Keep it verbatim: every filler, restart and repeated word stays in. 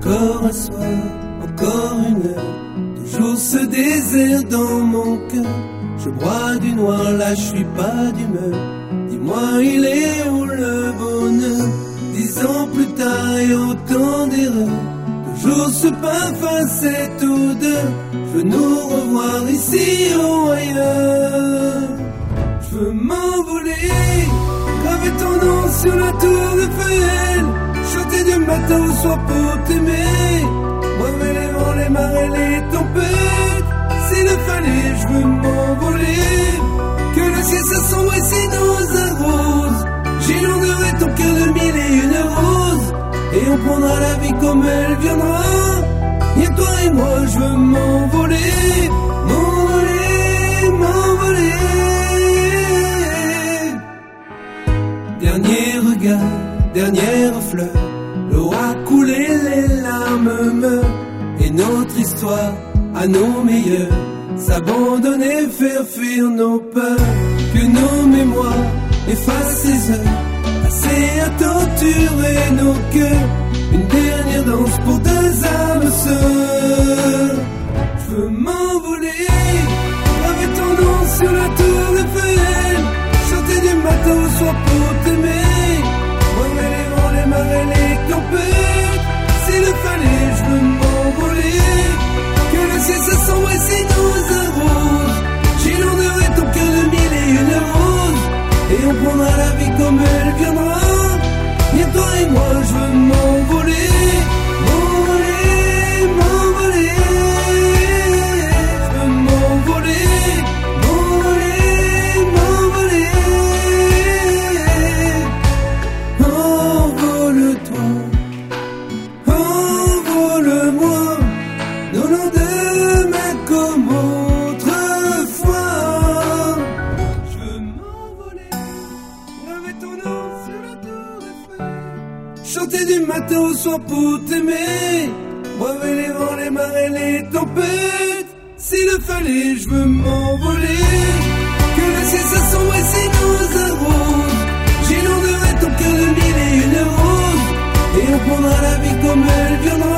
Encore un soir, encore une heure, toujours ce désert dans mon cœur. Je bois du noir, là je suis pas d'humeur. Dis-moi, il est où le bonheur? Dix ans plus tard et autant d'erreurs, toujours ce parfum, cette odeur. Je veux nous revoir ici ou ailleurs. Je veux m'envoler, graver ton nom sur la tour Eiffel, chanter du matin au soir pour t'aimer. Braver les vents, les marées, les tempêtes. S'il le fallait, je veux m'envoler. Que le ciel s'assombrisse nous arrose. J'inonderai ton cœur de mille et une roses. Et on prendra la vie comme elle viendra. Y'a toi et moi, je veux m'envoler. M'envoler, m'envoler. Dernier regard, dernière fleur. L'eau a coulé, les larmes meurent. Et notre histoire, à nos meilleurs, s'abandonner, faire fuir nos peurs. Que nos mémoires effacent ces heures passées à torturer nos cœurs. Une dernière danse pour deux âmes sœurs. Je veux m'envoler, graver ton nom sur la tour Eiffel, chanter du matin au soir pour t'aimer. Braver les vents, les marées, les tempêtes. S'il le fallait, je veux m'envoler. Que le ciel s'assombrisse et nous arrose. J'inonderai ton cœur de mille et une roses. Et on prendra la vie comme elle viendra. Y'a toi et moi, je veux m'envoler. M'envoler, m'envoler. Je veux m'envoler. M'envoler, m'envoler. Envole-toi. Envole-moi. Nos lendemains comme autrefois. Je veux m'envoler, graver ton nom sur la tour Eiffel, chanter du matin au soir pour t'aimer. Braver les vents, les marées, les tempêtes. S'il le fallait, je veux m'envoler. Que le ciel s'assombrisse et nous arrose. J'inonderai ton cœur de mille et une roses. Et on prendra la vie comme elle viendra.